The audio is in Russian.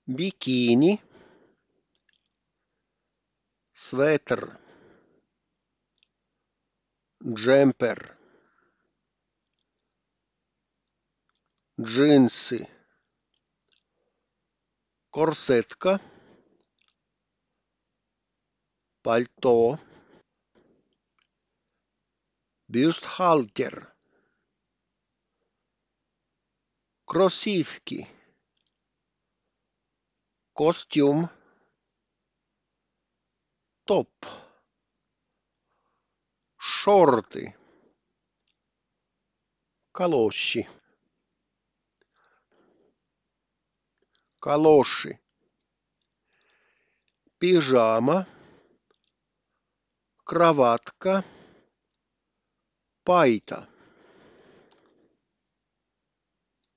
бикини, светр, джемпер, джинсы, корсетка, пальто, бюстгальтер, кроссовки, костюм, топ, шорты, калоши, калоши, пижама, кроватка, пайта.